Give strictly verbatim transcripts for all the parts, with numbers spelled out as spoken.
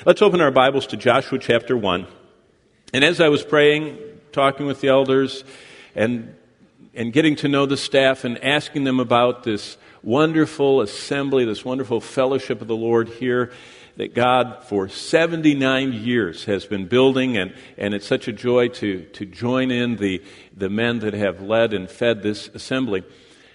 let's open our Bibles to Joshua chapter one. And as I was praying, talking with the elders, and and getting to know the staff and asking them about this wonderful assembly, this wonderful fellowship of the Lord here that God for seventy-nine years has been building, and, and it's such a joy to, to join in the, the men that have led and fed this assembly.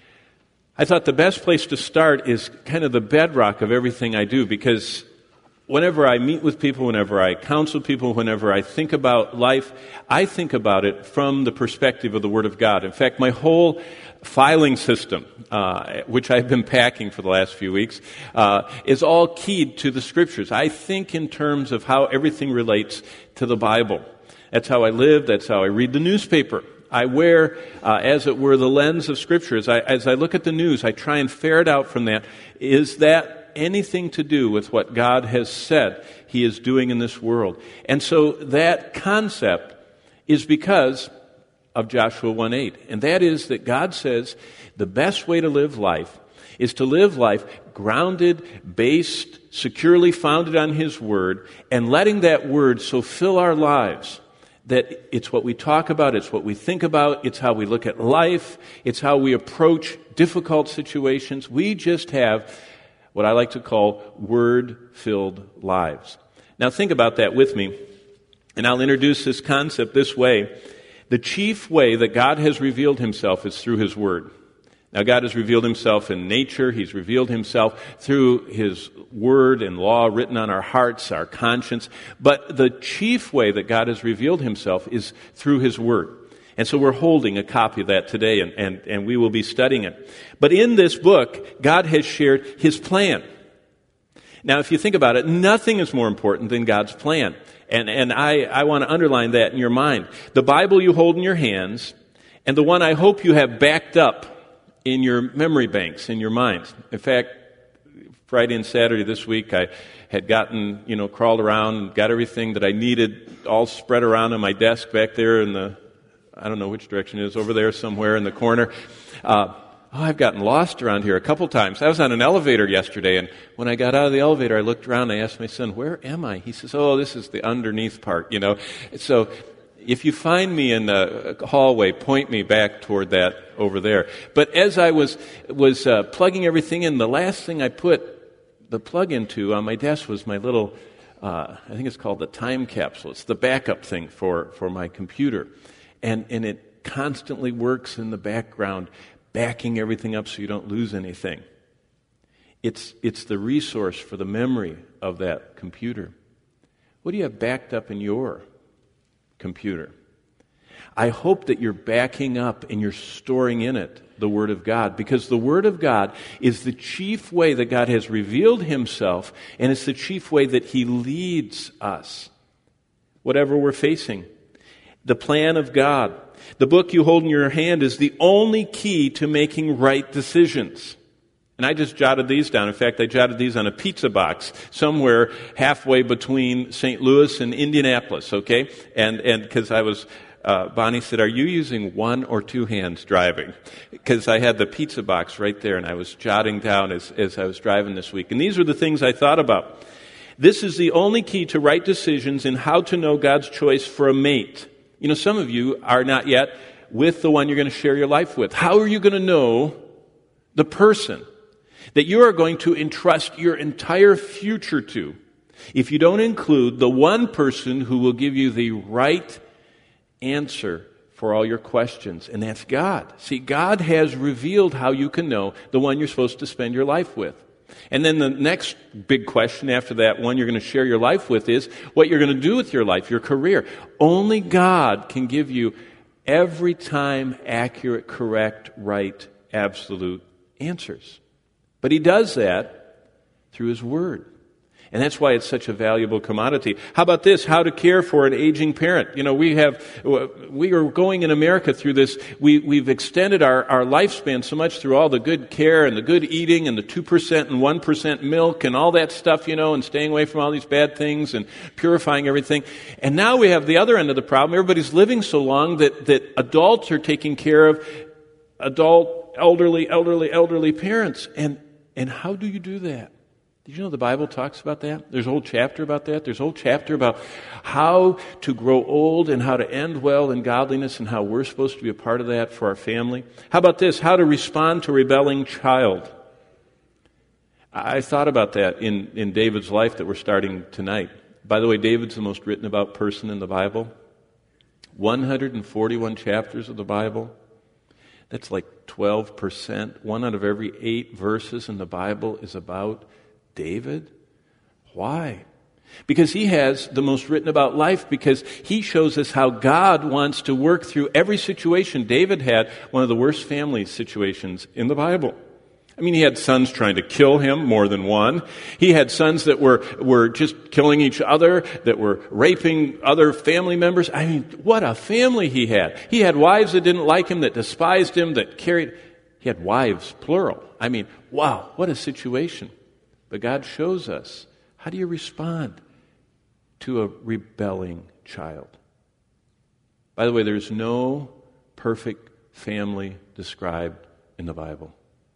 I thought the best place to start is kind of the bedrock of everything I do, because whenever I meet with people, whenever I counsel people, whenever I think about life, I think about it from the perspective of the Word of God. In fact, my whole filing system, uh, which I've been packing for the last few weeks, uh, is all keyed to the Scriptures. I think in terms of how everything relates to the Bible. That's how I live. That's how I read the newspaper. I wear, uh, as it were, the lens of Scripture. As I, as I look at the news, I try and ferret out from that, is that anything to do with what God has said He is doing in this world? And so that concept is because of Joshua one eight. And that is that God says the best way to live life is to live life grounded, based, securely founded on His Word, and letting that Word so fill our lives that it's what we talk about, it's what we think about, it's how we look at life, it's how we approach difficult situations. We just have what I like to call Word-filled lives. Now think about that with me, and I'll introduce this concept this way. The chief way that God has revealed Himself is through His Word. Now God has revealed Himself in nature. He's revealed Himself through His Word and law written on our hearts, our conscience. But the chief way that God has revealed Himself is through His Word. And so we're holding a copy of that today, and, and, and we will be studying it. But in this book, God has shared His plan. Now, if you think about it, nothing is more important than God's plan. And, and I, I want to underline that in your mind. The Bible you hold in your hands, and the one I hope you have backed up in your memory banks, in your minds. In fact, Friday and Saturday this week, I had gotten, you know, crawled around and got everything that I needed all spread around on my desk back there in the, I don't know which direction it is, over there somewhere in the corner. Uh, oh, I've gotten lost around here a couple times. I was on an elevator yesterday, and when I got out of the elevator, I looked around and I asked my son, where am I? He says, oh, this is the underneath part, you know. So if you find me in the hallway, point me back toward that over there. But as I was, was uh, plugging everything in, the last thing I put the plug into on my desk was my little, uh, I think it's called the time capsule. It's the backup thing for, for my computer. And and it constantly works in the background, backing everything up so you don't lose anything. It's it's the resource for the memory of that computer. What do you have backed up in your computer? I hope that you're backing up and you're storing in it the Word of God, because the Word of God is the chief way that God has revealed Himself, and it's the chief way that He leads us, whatever we're facing. The plan of God. The book you hold in your hand is the only key to making right decisions. And I just jotted these down. In fact, I jotted these on a pizza box somewhere halfway between Saint Louis and Indianapolis, okay? And and because I was, uh, Bonnie said, are you using one or two hands driving? Because I had the pizza box right there, and I was jotting down as, as I was driving this week. And these were the things I thought about. This is the only key to right decisions in how to know God's choice for a mate. You know, some of you are not yet with the one you're going to share your life with. How are you going to know the person that you are going to entrust your entire future to if you don't include the one person who will give you the right answer for all your questions? And that's God. See, God has revealed how you can know the one you're supposed to spend your life with. And then the next big question after that one you're going to share your life with is what you're going to do with your life, your career. Only God can give you every time accurate, correct, right, absolute answers. But He does that through His Word. And that's why it's such a valuable commodity. How about this? How to care for an aging parent. You know, we have, we are going in America through this. We, we've extended our, our lifespan so much through all the good care and the good eating and the two percent and one percent milk and all that stuff, you know, and staying away from all these bad things and purifying everything. And now we have the other end of the problem. Everybody's living so long that, that adults are taking care of adult, elderly, elderly, elderly parents. And, and how do you do that? Did you know the Bible talks about that? There's a whole chapter about that. There's a whole chapter about how to grow old and how to end well in godliness and how we're supposed to be a part of that for our family. How about this? How to respond to a rebelling child. I thought about that in, in David's life that we're starting tonight. By the way, David's the most written about person in the Bible. one hundred forty-one chapters of the Bible. That's like twelve percent. One out of every eight verses in the Bible is about David. Why? Because he has the most written about life, because he shows us how God wants to work through every situation. David had one of the worst family situations in the Bible. I mean, he had sons trying to kill him, more than one. He had sons that were, were just killing each other, that were raping other family members. I mean, what a family he had. He had wives that didn't like him, that despised him, that carried... He had wives, plural. I mean, wow, what a situation. But God shows us, how do you respond to a rebelling child? By the way, there's no perfect family described in the Bible.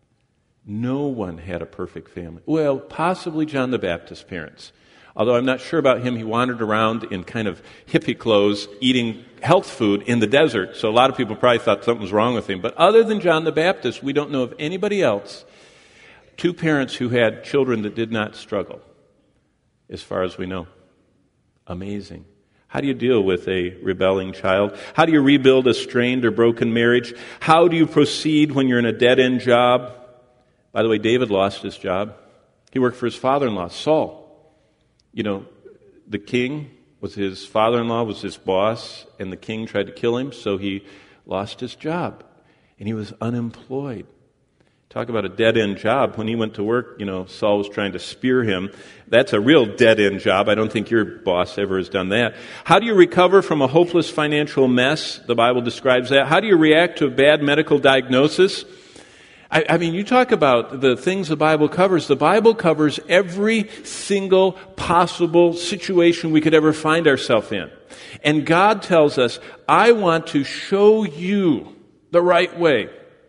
No one had a perfect family. Well, possibly John the Baptist's parents. Although I'm not sure about him, he wandered around in kind of hippie clothes, eating health food in the desert. So a lot of people probably thought something was wrong with him. But other than John the Baptist, we don't know of anybody else, two parents who had children that did not struggle, as far as we know. Amazing. How do you deal with a rebelling child? How do you rebuild a strained or broken marriage? How do you proceed when you're in a dead-end job? By the way, David lost his job. He worked for his father-in-law, Saul. You know, the king was his father-in-law, was his boss, and the king tried to kill him, so he lost his job. And he was unemployed. Talk about a dead-end job. When he went to work, you know, Saul was trying to spear him. That's a real dead-end job. I don't think your boss ever has done that. How do you recover from a hopeless financial mess? The Bible describes that. How do you react to a bad medical diagnosis? I, I mean, you talk about the things the Bible covers. The Bible covers every single possible situation we could ever find ourselves in. And God tells us, I want to show you the right way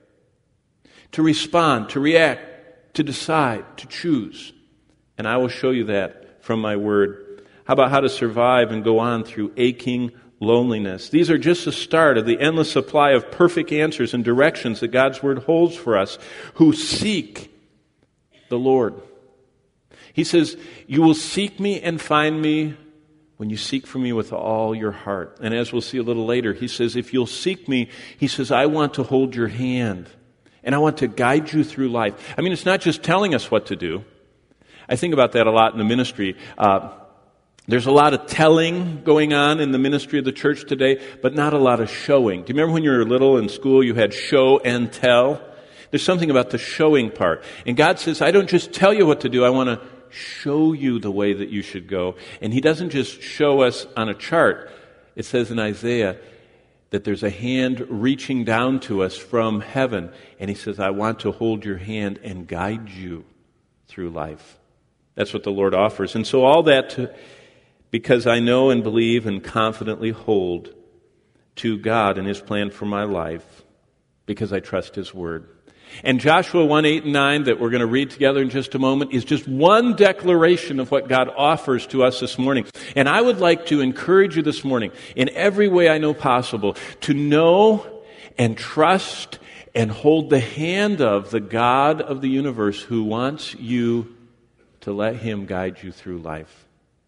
to respond, to react, to decide, to choose. And I will show you that from my word. How about how to survive and go on through aching loneliness? These are just the start of the endless supply of perfect answers and directions that God's word holds for us who seek the Lord. He says, you will seek me and find me when you seek for me with all your heart. And as we'll see a little later, he says, if you'll seek me, he says, I want to hold your hand. And I want to guide you through life. I mean, it's not just telling us what to do. I think about that a lot in the ministry. Uh, there's a lot of telling going on in the ministry of the church today, but not a lot of showing. Do you remember when you were little in school, you had show and tell? There's something about the showing part. And God says, I don't just tell you what to do, I want to show you the way that you should go. And he doesn't just show us on a chart. It says in Isaiah that there's a hand reaching down to us from heaven. And he says, I want to hold your hand and guide you through life. That's what the Lord offers. And so all that to, because I know and believe and confidently hold to God and his plan for my life, because I trust his word. And Joshua one, eight, and nine that we're going to read together in just a moment is just one declaration of what God offers to us this morning. And I would like to encourage you this morning, in every way I know possible, to know and trust and hold the hand of the God of the universe who wants you to let him guide you through life.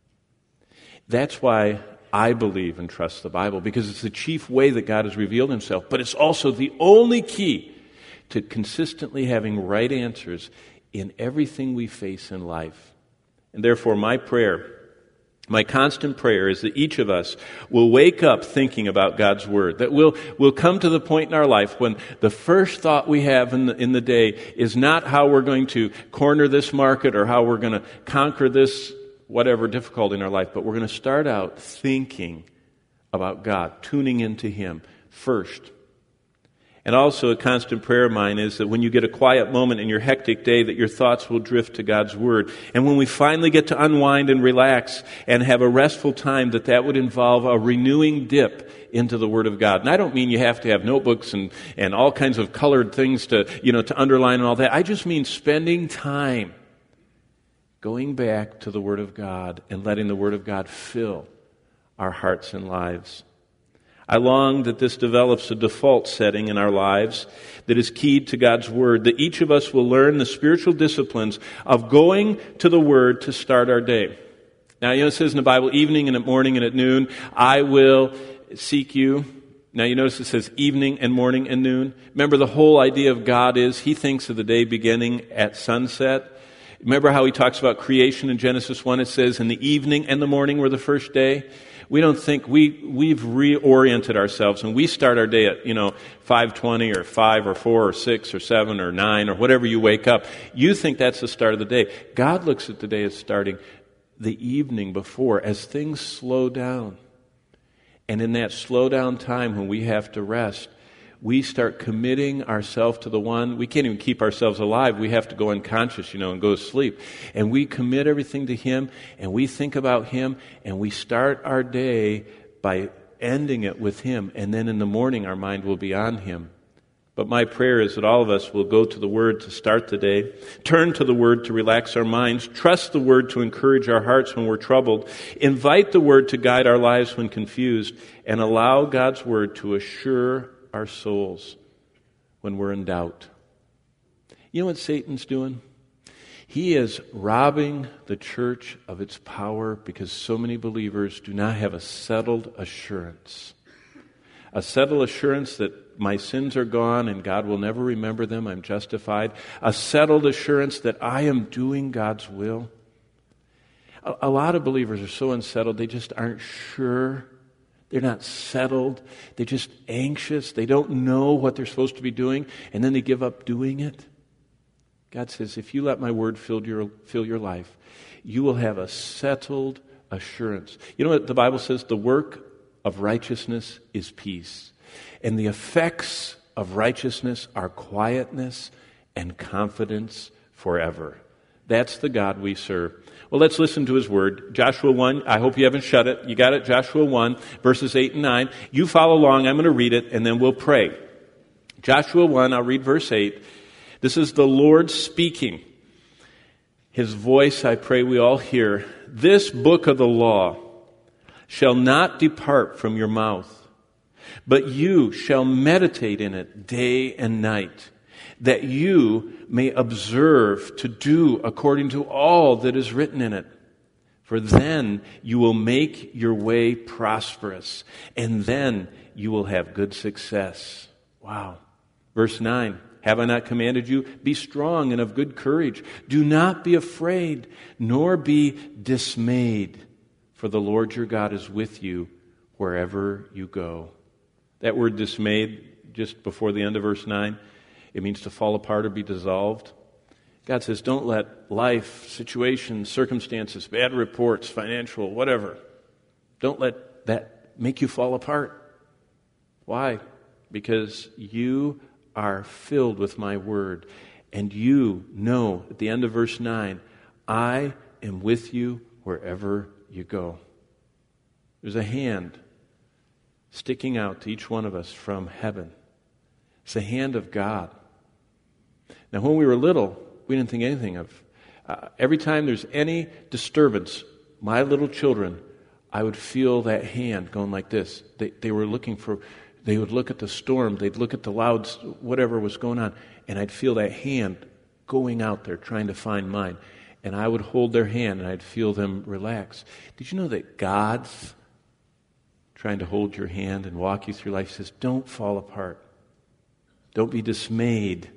That's why I believe and trust the Bible, because it's the chief way that God has revealed himself, but it's also the only key to consistently having right answers in everything we face in life. And therefore, my prayer, my constant prayer is that each of us will wake up thinking about God's Word, that we'll, we'll come to the point in our life when the first thought we have in the, in the day is not how we're going to corner this market or how we're going to conquer this whatever difficulty in our life, but we're going to start out thinking about God, tuning into him first. And also a constant prayer of mine is that when you get a quiet moment in your hectic day, that your thoughts will drift to God's Word. And when we finally get to unwind and relax and have a restful time, that that would involve a renewing dip into the Word of God. And I don't mean you have to have notebooks and, and all kinds of colored things to, you know, to underline and all that. I just mean spending time going back to the Word of God and letting the Word of God fill our hearts and lives. I long that this develops a default setting in our lives that is keyed to God's Word, that each of us will learn the spiritual disciplines of going to the Word to start our day. Now, you know, it says in the Bible, evening and at morning and at noon, I will seek you. Now, you notice it says evening and morning and noon. Remember, the whole idea of God is He thinks of the day beginning at sunset. Remember how He talks about creation in Genesis one? It says, in the evening and the morning were the first day. We don't think, we, we've reoriented ourselves and we start our day at, you know, five twenty or five or four or six or seven or nine or whatever you wake up. You think that's the start of the day. God looks at the day as starting the evening before, as things slow down. And in that slow down time when we have to rest, we start committing ourselves to the one. We can't even keep ourselves alive. We have to go unconscious, you know, and go to sleep. And we commit everything to Him, and we think about Him, and we start our day by ending it with Him. And then in the morning, our mind will be on Him. But my prayer is that all of us will go to the Word to start the day, turn to the Word to relax our minds, trust the Word to encourage our hearts when we're troubled, invite the Word to guide our lives when confused, and allow God's Word to assure our souls when we're in doubt. You know what Satan's doing? He is robbing the church of its power because so many believers do not have a settled assurance. A settled assurance that my sins are gone and God will never remember them. I'm justified. A settled assurance that I am doing God's will. A, a lot of believers are so unsettled, they just aren't sure. They're not settled. They're just anxious. They don't know what they're supposed to be doing, and then they give up doing it. God says, if you let my word fill your, fill your life, you will have a settled assurance. You know what the Bible says? The work of righteousness is peace. And the effects of righteousness are quietness and confidence forever. That's the God we serve. Well, let's listen to His Word. Joshua one, I hope you haven't shut it. You got it? Joshua one, verses eight and nine. You follow along. I'm going to read it, and then we'll pray. Joshua one, I'll read verse eight. This is the Lord speaking. His voice, I pray we all hear. This book of the law shall not depart from your mouth, but you shall meditate in it day and night, that you may observe to do according to all that is written in it. For then you will make your way prosperous, and then you will have good success. Wow. Verse nine, have I not commanded you? Be strong and of good courage. Do not be afraid, nor be dismayed, for the Lord your God is with you wherever you go. That word dismayed, just before the end of verse nine, it means to fall apart or be dissolved. God says, don't let life, situations, circumstances, bad reports, financial, whatever, don't let that make you fall apart. Why? Because you are filled with my word, and you know, at the end of verse nine, I am with you wherever you go. There's a hand sticking out to each one of us from heaven. It's the hand of God. Now, when we were little, we didn't think anything of. Uh, every time there's any disturbance, my little children, I would feel that hand going like this. They, they were looking for, they would look at the storm, they'd look at the loud, whatever was going on, and I'd feel that hand going out there trying to find mine. And I would hold their hand and I'd feel them relax. Did you know that God's trying to hold your hand and walk you through life? He says, don't fall apart. Don't be dismayed.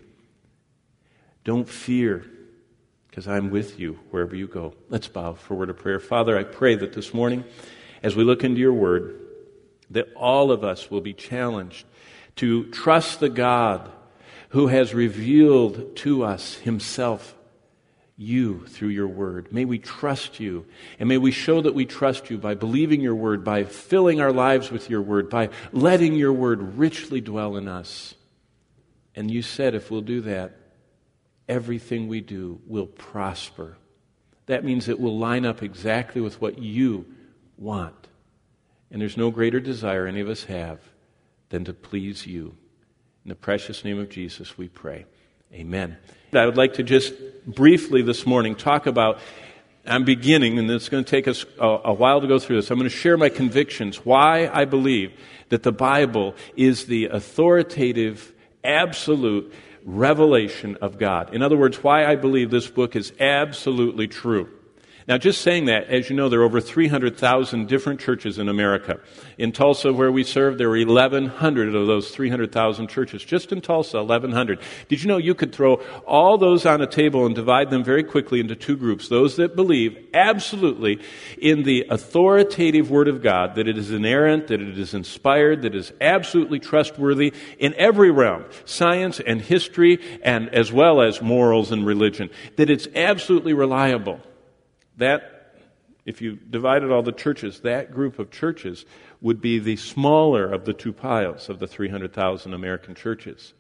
Don't fear, because I'm with you wherever you go. Let's bow for a word of prayer. Father, I pray that this morning, as we look into your word, that all of us will be challenged to trust the God who has revealed to us himself, you, through your word. May we trust you, and may we show that we trust you by believing your word, by filling our lives with your word, by letting your word richly dwell in us. And you said if we'll do that, everything we do will prosper. That means it will line up exactly with what you want. And there's no greater desire any of us have than to please you. In the precious name of Jesus we pray. Amen. I would like to just briefly this morning talk about I'm beginning, and it's going to take us a, a while to go through this. I'm going to share my convictions, why I believe that the Bible is the authoritative, absolute revelation of God. In other words, why I believe this book is absolutely true. Now, just saying that, as you know, there are over three hundred thousand different churches in America. In Tulsa, where we serve, there are eleven hundred of those three hundred thousand churches. Just in Tulsa, eleven hundred. Did you know you could throw all those on a table and divide them very quickly into two groups? Those that believe absolutely in the authoritative Word of God, that it is inerrant, that it is inspired, that it is absolutely trustworthy in every realm, science and history, and as well as morals and religion, that it's absolutely reliable. That, if you divided all the churches, that group of churches would be the smaller of the two piles of the three hundred thousand American churches.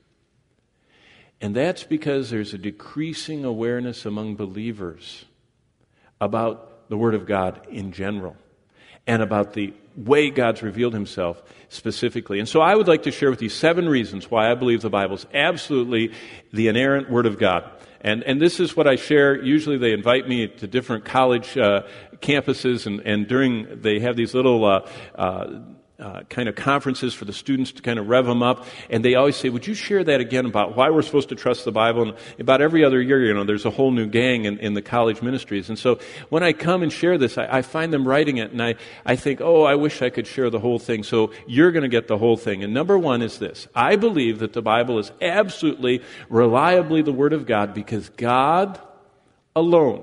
And that's because there's a decreasing awareness among believers about the Word of God in general and about the way God's revealed Himself specifically. And so I would like to share with you seven reasons why I believe the Bible is absolutely the inerrant Word of God. And and this is what I share. Usually they invite me to different college uh, campuses, and, and during, they have these little uh, uh, uh, kind of conferences for the students to kind of rev them up. And they always say, would you share that again about why we're supposed to trust the Bible? And about every other year, you know, there's a whole new gang in, in the college ministries. And so when I come and share this, I, I find them writing it, and I, I think, oh, I wish I could share the whole thing. So you're going to get the whole thing. And number one is this. I believe that the Bible is absolutely, reliably the Word of God because God alone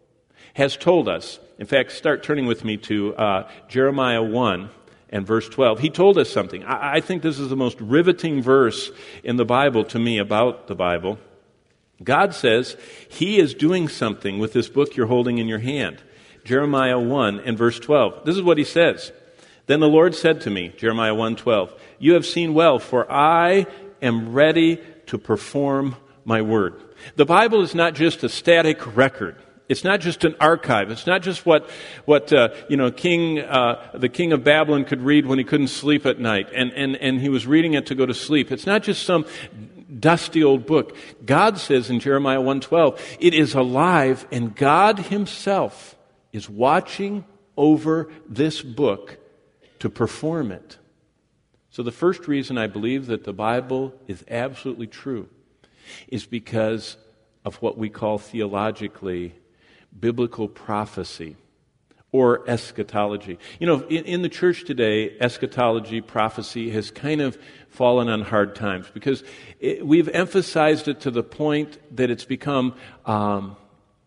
has told us. In fact, start turning with me to uh, Jeremiah one. And verse twelve, he told us something. I, I think this is the most riveting verse in the Bible to me about the Bible. God says He is doing something with this book you're holding in your hand. Jeremiah one and verse twelve. This is what He says. Then the Lord said to me, Jeremiah one twelve, you have seen well, for I am ready to perform my word. The Bible is not just a static record. It's not just an archive. It's not just what what uh, you know King uh, the king of Babylon could read when he couldn't sleep at night, and, and and he was reading it to go to sleep. It's not just some dusty old book. God says in Jeremiah one twelve, it is alive, and God Himself is watching over this book to perform it. So the first reason I believe that the Bible is absolutely true is because of what we call theologically biblical prophecy or eschatology. You know, in, in the church today, eschatology, prophecy has kind of fallen on hard times because it, we've emphasized it to the point that it's become, um,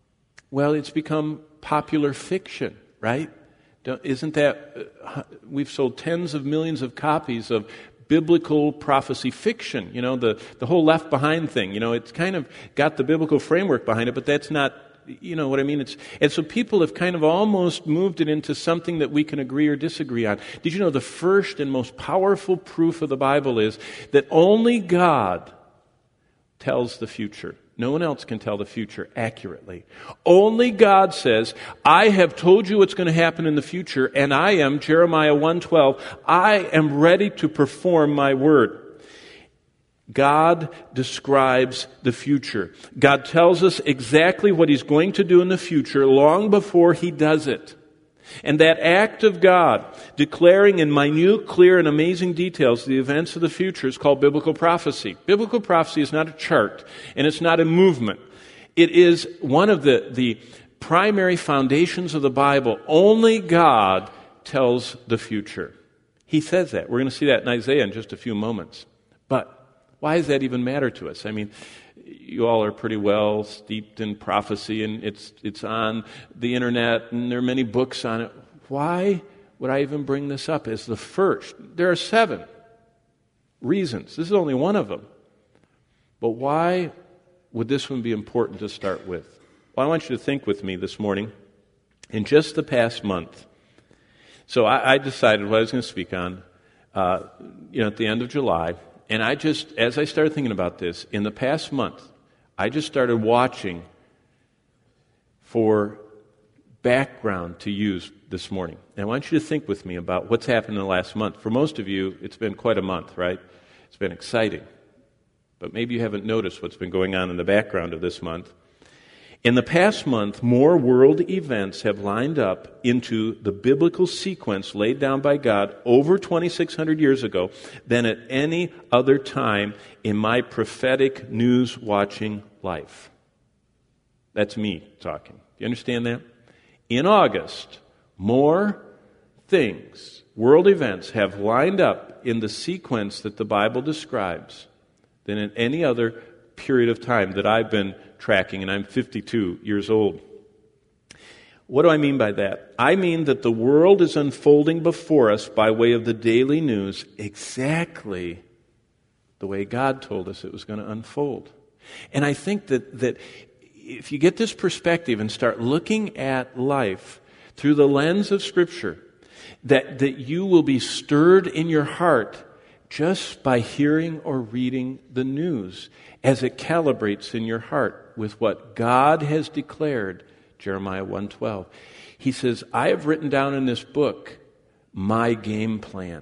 well, it's become popular fiction, right? Don't, isn't that, uh, we've sold tens of millions of copies of biblical prophecy fiction, you know, the, the whole Left Behind thing, you know, it's kind of got the biblical framework behind it, but that's not, you know what I mean? It's and so people have kind of almost moved it into something that we can agree or disagree on. Did you know the first and most powerful proof of the Bible is that only God tells the future? No one else can tell the future accurately. Only God says, I have told you what's going to happen in the future, and I am, Jeremiah one twelve, I am ready to perform my word. God describes the future. God tells us exactly what He's going to do in the future long before He does it. And that act of God, declaring in minute, clear, and amazing details the events of the future, is called biblical prophecy. Biblical prophecy is not a chart, and it's not a movement. It is one of the, the primary foundations of the Bible. Only God tells the future. He says that. We're going to see that in Isaiah in just a few moments. But why does that even matter to us? I mean, you all are pretty well steeped in prophecy, and it's it's on the internet, and there are many books on it. Why would I even bring this up as the first? There are seven reasons. This is only one of them. But why would this one be important to start with? Well, I want you to think with me this morning. In just the past month, so I, I decided what I was going to speak on, uh, you know, at the end of July. And I just, as I started thinking about this, in the past month, I just started watching for background to use this morning. And I want you to think with me about what's happened in the last month. For most of you, it's been quite a month, right? It's been exciting. But maybe you haven't noticed what's been going on in the background of this month. In the past month, more world events have lined up into the biblical sequence laid down by God over twenty-six hundred years ago than at any other time in my prophetic news-watching life. That's me talking. You understand that? In August, more things, world events, have lined up in the sequence that the Bible describes than in any other period of time that I've been tracking, and I'm fifty-two years old. What do I mean by that? I mean that the world is unfolding before us by way of the daily news exactly the way God told us it was going to unfold. And I think that, that if you get this perspective and start looking at life through the lens of Scripture, that, that you will be stirred in your heart just by hearing or reading the news as it calibrates in your heart with what God has declared, Jeremiah one twelve. He says, I have written down in this book my game plan.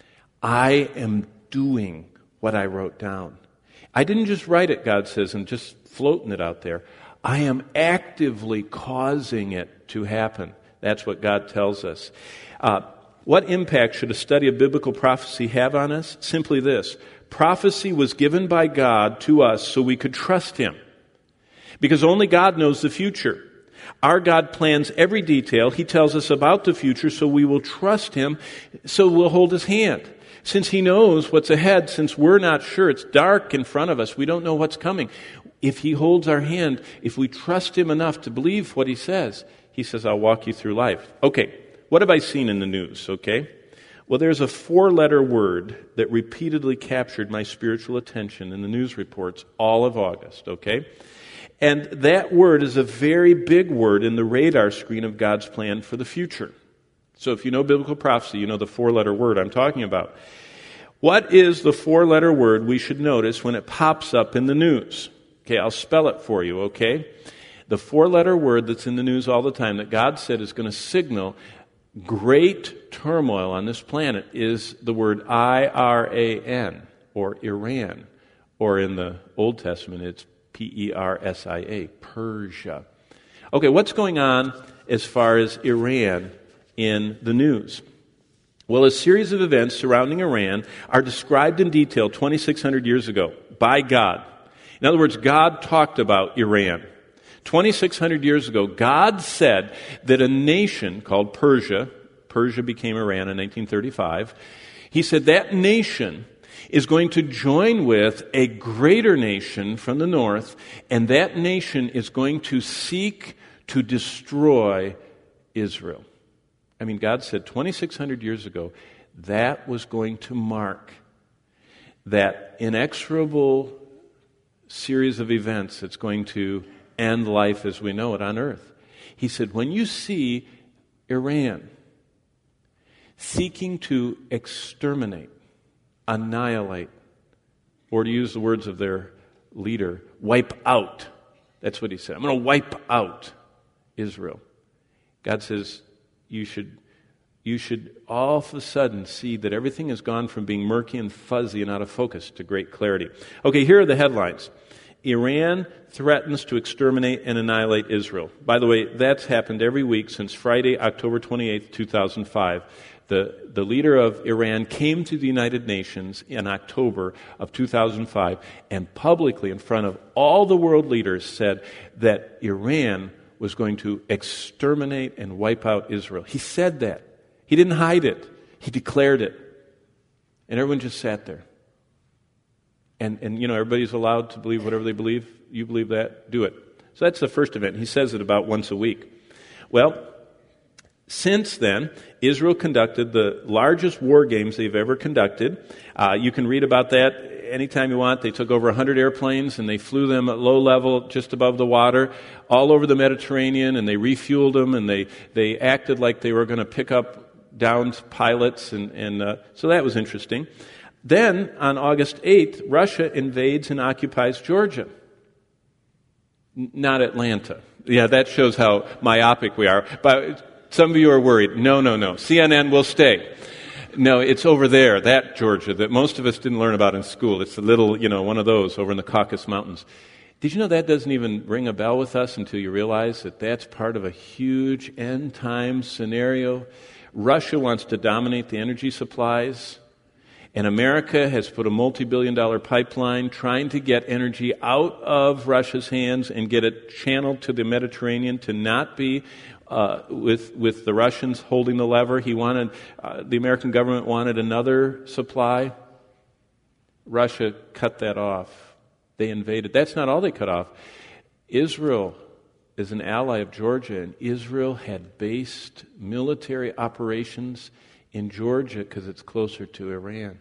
I am doing what I wrote down. I didn't just write it, God says, and just floating it out there. I am actively causing it to happen. That's what God tells us. Uh, What impact should a study of biblical prophecy have on us? Simply this. Prophecy was given by God to us so we could trust Him. Because only God knows the future. Our God plans every detail. He tells us about the future so we will trust Him, so we'll hold His hand. Since He knows what's ahead, since we're not sure, it's dark in front of us, we don't know what's coming. If He holds our hand, if we trust Him enough to believe what He says, He says, I'll walk you through life. Okay. What have I seen in the news, okay? Well, there's a four-letter word that repeatedly captured my spiritual attention in the news reports all of August, okay? And that word is a very big word in the radar screen of God's plan for the future. So if you know biblical prophecy, you know the four-letter word I'm talking about. What is the four-letter word we should notice when it pops up in the news? Okay, I'll spell it for you, okay? The four-letter word that's in the news all the time that God said is going to signal great turmoil on this planet is the word I R A N, or Iran, or in the Old Testament it's P E R S I A, Persia. Okay, what's going on as far as Iran in the news? Well, a series of events surrounding Iran are described in detail twenty-six hundred years ago by God. In other words, God talked about Iran. twenty-six hundred years ago, God said that a nation called Persia, Persia became Iran in nineteen thirty-five, He said that nation is going to join with a greater nation from the north, and that nation is going to seek to destroy Israel. I mean, God said twenty-six hundred years ago, that was going to mark that inexorable series of events that's going to end life as we know it on earth. He said, when you see Iran seeking to exterminate, annihilate, or to use the words of their leader, wipe out. That's what he said. I'm going to wipe out Israel. God says, you should, you should all of a sudden see that everything has gone from being murky and fuzzy and out of focus to great clarity. Okay, here are the headlines. Iran threatens to exterminate and annihilate Israel. By the way, that's happened every week since Friday, October twenty-eighth, two thousand five. The, the leader of Iran came to the United Nations in October of two thousand five and publicly in front of all the world leaders said that Iran was going to exterminate and wipe out Israel. He said that. He didn't hide it. He declared it. And everyone just sat there. And, and you know, everybody's allowed to believe whatever they believe. You believe that? Do it. So that's the first event. He says it about once a week. Well, since then, Israel conducted the largest war games they've ever conducted. Uh, you can read about that anytime you want. They took over one hundred airplanes and they flew them at low level just above the water all over the Mediterranean, and they refueled them, and they, they acted like they were going to pick up downed pilots, and, and uh, so that was interesting. Then, on August eighth, Russia invades and occupies Georgia. N- not Atlanta. Yeah, that shows how myopic we are. But some of you are worried. No, no, no. C N N will stay. No, it's over there, that Georgia, that most of us didn't learn about in school. It's a little, you know, one of those over in the Caucasus Mountains. Did you know that doesn't even ring a bell with us until you realize that that's part of a huge end-time scenario? Russia wants to dominate the energy supplies, and America has put a multi-billion dollar pipeline trying to get energy out of Russia's hands and get it channeled to the Mediterranean to not be uh, with with the Russians holding the lever. He wanted, uh, the American government wanted another supply. Russia cut that off. They invaded. That's not all they cut off. Israel is an ally of Georgia, and Israel had based military operations in Georgia because it's closer to Iran.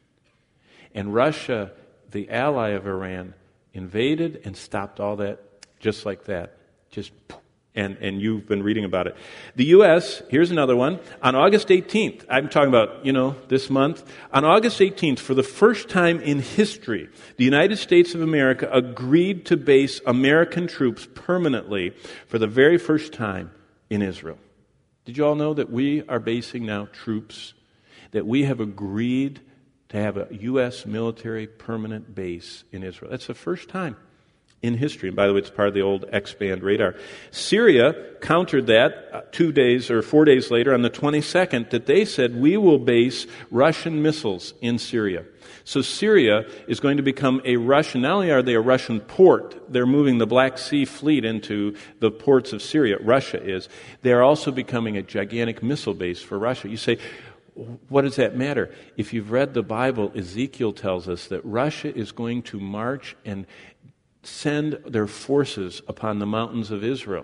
And Russia, the ally of Iran, invaded and stopped all that just like that. Just and and you've been reading about it. The U S, here's another one. On August eighteenth, I'm talking about, you know, this month. On August eighteenth, for the first time in history, the United States of America agreed to base American troops permanently for the very first time in Israel. Did you all know that we are basing now troops, that we have agreed to have a U S military permanent base in Israel? That's the first time in history. And by the way, it's part of the old X-band radar. Syria countered that two days or four days later on the twenty-second, that they said, we will base Russian missiles in Syria. So Syria is going to become a Russian, not only are they a Russian port, they're moving the Black Sea fleet into the ports of Syria, Russia is. They're also becoming a gigantic missile base for Russia. You say, what does that matter? If you've read the Bible, Ezekiel tells us that Russia is going to march and send their forces upon the mountains of Israel,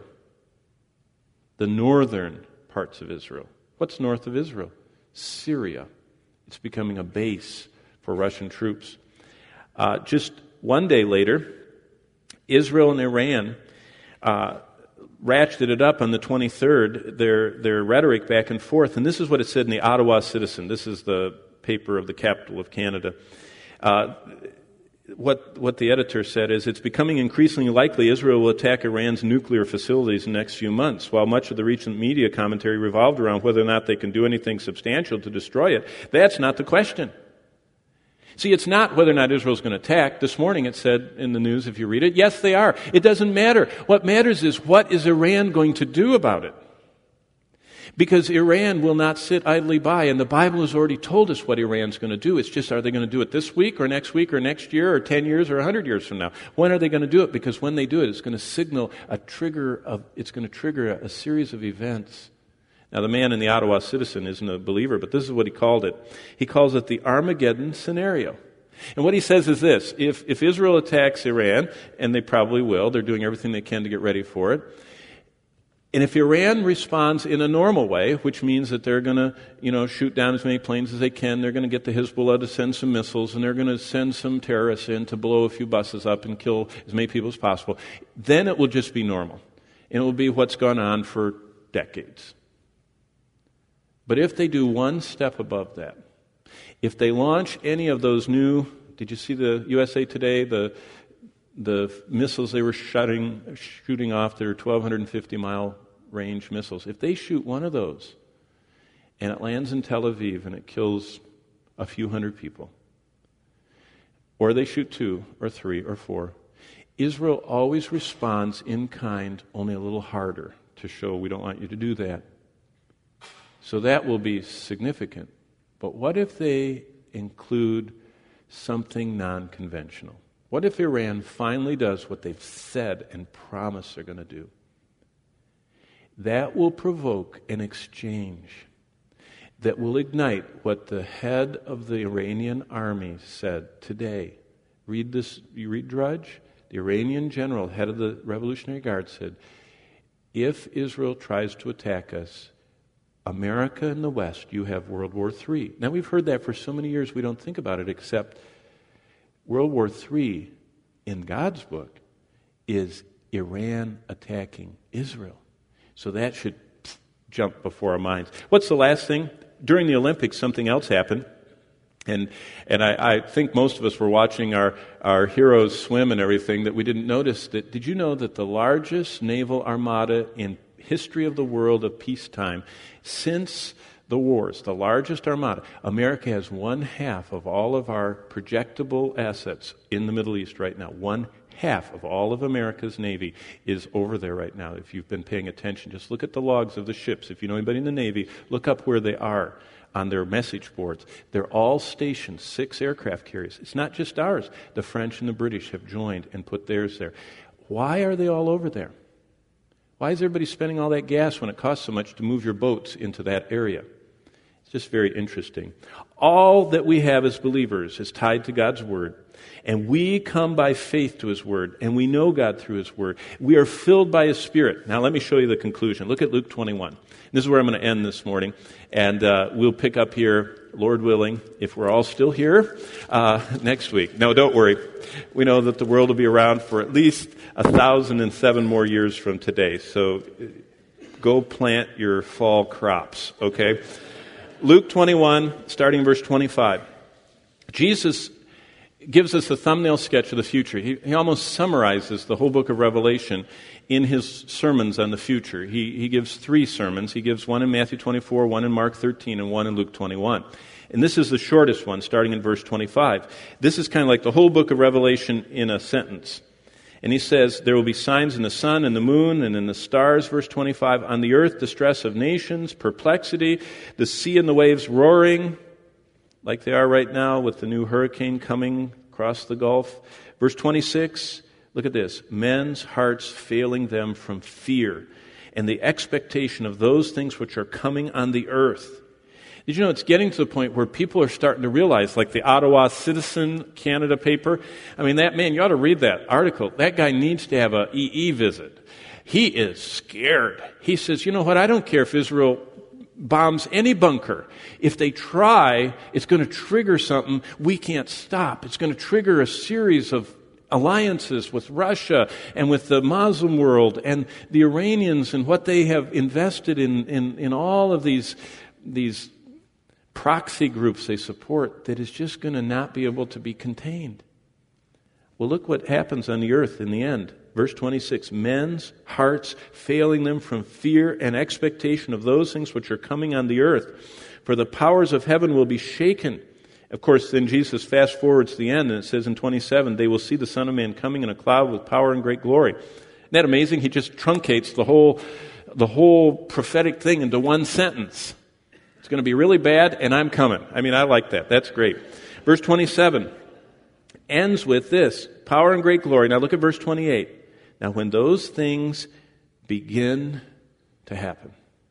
the northern parts of Israel. What's north of Israel? Syria. It's becoming a base for Russian troops. Uh, just one day later, Israel and Iran uh, ratcheted it up on the twenty-third, their, their rhetoric back and forth. And this is what it said in the Ottawa Citizen. This is the paper of the capital of Canada. Uh, What what the editor said is, it's becoming increasingly likely Israel will attack Iran's nuclear facilities in the next few months. While much of the recent media commentary revolved around whether or not they can do anything substantial to destroy it, that's not the question. See, it's not whether or not Israel's going to attack. This morning it said in the news, if you read it, yes, they are. It doesn't matter. What matters is, what is Iran going to do about it? Because Iran will not sit idly by, and the Bible has already told us what Iran's going to do. It's just, are they going to do it this week or next week or next year or ten years or one hundred years from now? When are they going to do it? Because when they do it, it's going to signal a trigger of, it's going to trigger a, a series of events. Now, the man in the Ottawa Citizen isn't a believer, but this is what he called it. He calls it the Armageddon scenario. And what he says is this: if, if Israel attacks Iran, and they probably will, they're doing everything they can to get ready for it. And if Iran responds in a normal way, which means that they're going to, you know, shoot down as many planes as they can, they're going to get the Hezbollah to send some missiles, and they're going to send some terrorists in to blow a few buses up and kill as many people as possible, then it will just be normal. And it will be what's gone on for decades. But if they do one step above that, if they launch any of those new, did you see the U S A Today, the the missiles they were shooting, shooting off, their twelve fifty mile range missiles, if they shoot one of those and it lands in Tel Aviv and it kills a few hundred people, or they shoot two or three or four, Israel always responds in kind, only a little harder, to show we don't want you to do that. So that will be significant. But what if they include something non-conventional? What if Iran finally does what they've said and promised they're going to do? That will provoke an exchange that will ignite what the head of the Iranian army said today. Read this, you read Drudge? The Iranian general, head of the Revolutionary Guard, said, if Israel tries to attack us, America and the West, you have World War Three. Now, we've heard that for so many years we don't think about it, except World War Three in God's book is Iran attacking Israel. So that should jump before our minds. What's the last thing? During the Olympics, something else happened. And and I, I think most of us were watching our, our heroes swim and everything that we didn't notice that. Did you know that the largest naval armada in history of the world of peacetime since the wars, the largest armada, America has one half of all of our projectable assets in the Middle East right now. One half of all of America's Navy is over there right now. If you've been paying attention, just look at the logs of the ships. If you know anybody in the Navy, look up where they are on their message boards. They're all stationed, six aircraft carriers. It's not just ours. The French and the British have joined and put theirs there. Why are they all over there? Why is everybody spending all that gas when it costs so much to move your boats into that area? It's just very interesting. All that we have as believers is tied to God's Word. And we come by faith to His Word, and we know God through His Word. We are filled by His Spirit. Now let me show you the conclusion. Look at Luke twenty-one. This is where I'm going to end this morning, and uh, we'll pick up here, Lord willing, if we're all still here, uh, next week. No, don't worry. We know that the world will be around for at least a thousand and seven more years from today, so go plant your fall crops, okay? Luke twenty-one, starting in verse twenty-five. Jesus gives us a thumbnail sketch of the future. He, he almost summarizes the whole book of Revelation in his sermons on the future. He, he gives three sermons. He gives one in Matthew twenty-four, one in Mark thirteen, and one in Luke twenty-one. And this is the shortest one, starting in verse twenty-five. This is kind of like the whole book of Revelation in a sentence. And he says, there will be signs in the sun and the moon and in the stars, verse twenty-five, on the earth distress of nations, perplexity, the sea and the waves roaring, like they are right now with the new hurricane coming across the Gulf. Verse twenty-six, look at this. Men's hearts failing them from fear and the expectation of those things which are coming on the earth. Did you know it's getting to the point where people are starting to realize, like the Ottawa Citizen Canada paper, I mean, that man, you ought to read that article. That guy needs to have a E E visit. He is scared. He says, you know what, I don't care if Israel bombs any bunker. If they try, it's going to trigger something we can't stop. It's going to trigger a series of alliances with Russia and with the Muslim world and the Iranians and what they have invested in, in, in all of these, these proxy groups they support that is just going to not be able to be contained. Well, look what happens on the earth in the end. Verse twenty-six, men's hearts failing them from fear and expectation of those things which are coming on the earth. For the powers of heaven will be shaken. Of course, then Jesus fast forwards to the end, and it says in twenty-seven, they will see the Son of Man coming in a cloud with power and great glory. Isn't that amazing? He just truncates the whole, the whole prophetic thing into one sentence. It's going to be really bad, and I'm coming. I mean, I like that. That's great. Verse twenty-seven ends with this, power and great glory. Now look at verse twenty-eight. Now when those things begin to happen.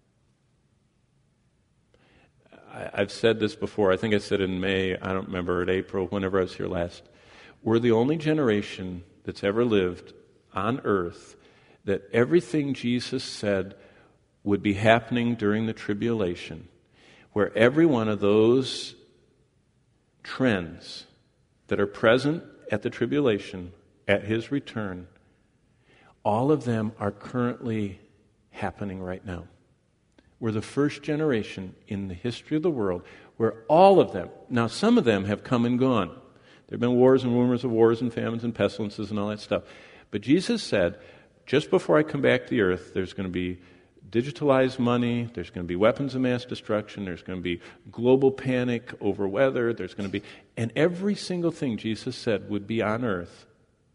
I, I've said this before. I think I said in May, I don't remember, in April, whenever I was here last. We're the only generation that's ever lived on earth that everything Jesus said would be happening during the tribulation, where every one of those trends that are present at the tribulation, at His return, all of them are currently happening right now. We're the first generation in the history of the world where all of them, now some of them have come and gone. There have been wars and rumors of wars and famines and pestilences and all that stuff. But Jesus said, just before I come back to the earth, there's going to be digitalized money, there's going to be weapons of mass destruction, there's going to be global panic over weather, there's going to be, and every single thing Jesus said would be on earth.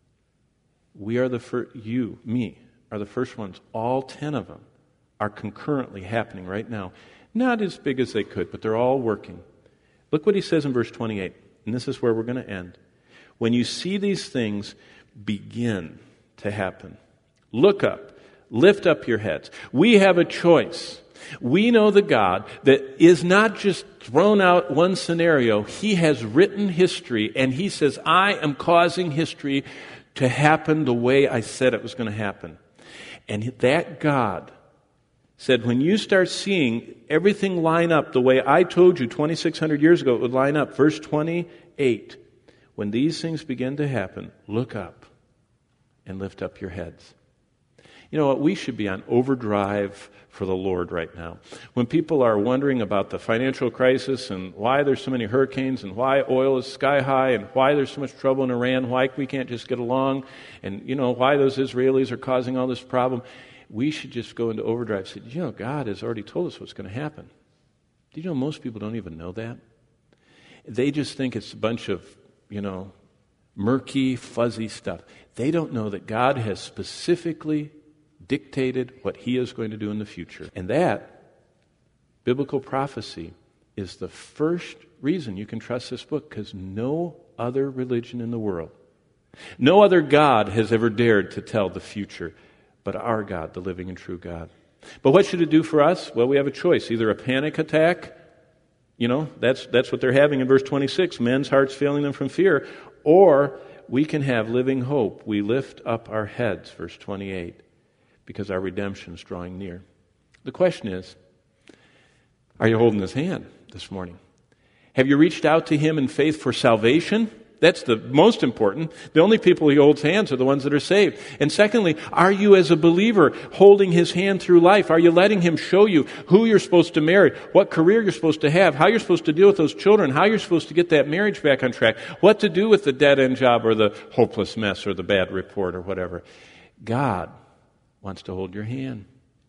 We are the first, you, me, are the first ones. All ten of them are concurrently happening right now. Not as big as they could, but they're all working. Look what he says in verse twenty-eight, and this is where we're going to end. When you see these things begin to happen, look up. Lift up your heads. We have a choice. We know the God that is not just thrown out one scenario. He has written history, and He says, I am causing history to happen the way I said it was going to happen. And that God said, when you start seeing everything line up the way I told you twenty-six hundred years ago it would line up, verse twenty-eight, when these things begin to happen, look up and lift up your heads. You know what? We should be on overdrive for the Lord right now. When people are wondering about the financial crisis and why there's so many hurricanes and why oil is sky high and why there's so much trouble in Iran, why we can't just get along, and, you know, why those Israelis are causing all this problem, we should just go into overdrive and say, you know, God has already told us what's going to happen. Did you know most people don't even know that? They just think it's a bunch of, you know, murky, fuzzy stuff. They don't know that God has specifically dictated what He is going to do in the future. And that, biblical prophecy, is the first reason you can trust this book, because no other religion in the world, no other God has ever dared to tell the future but our God, the living and true God. But what should it do for us? Well, we have a choice. Either a panic attack, you know, that's that's what they're having in verse twenty-six, men's hearts failing them from fear, or we can have living hope. We lift up our heads, verse twenty-eight, because our redemption is drawing near. The question is, are you holding His hand this morning? Have you reached out to Him in faith for salvation? That's the most important. The only people He holds hands are the ones that are saved. And secondly, are you as a believer holding His hand through life? Are you letting Him show you who you're supposed to marry, what career you're supposed to have, how you're supposed to deal with those children, how you're supposed to get that marriage back on track, what to do with the dead-end job or the hopeless mess or the bad report or whatever? God wants to hold your hand.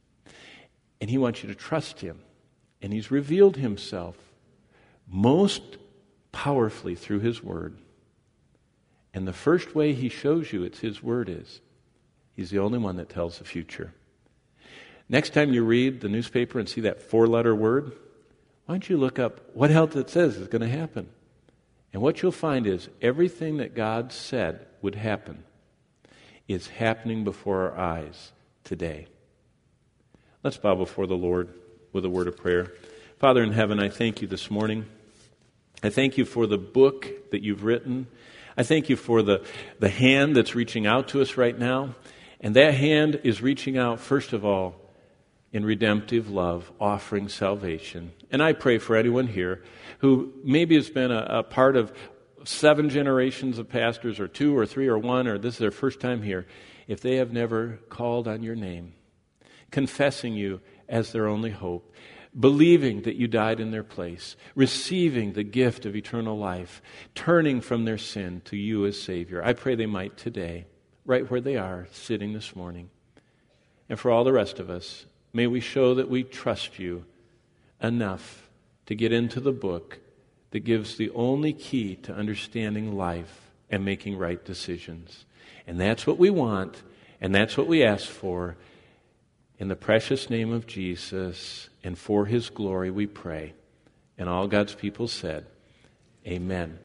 And He wants you to trust Him. And He's revealed Himself most powerfully through His Word. And the first way He shows you it's His Word is, He's the only one that tells the future. Next time you read the newspaper and see that four-letter word, why don't you look up what else it says is going to happen? And what you'll find is everything that God said would happen is happening before our eyes today. Let's bow before the Lord with a word of prayer. Father in heaven, I thank You this morning. I thank You for the book that You've written. I thank You for the, the hand that's reaching out to us right now. And that hand is reaching out, first of all, in redemptive love, offering salvation. And I pray for anyone here who maybe has been a, a part of seven generations of pastors, or two or three or one, or this is their first time here, if they have never called on Your name, confessing You as their only hope, believing that You died in their place, receiving the gift of eternal life, turning from their sin to You as Savior. I pray they might today, right where they are, sitting this morning. And for all the rest of us, may we show that we trust You enough to get into the book that gives the only key to understanding life and making right decisions. And that's what we want, and that's what we ask for. In the precious name of Jesus, and for His glory we pray. And all God's people said, Amen.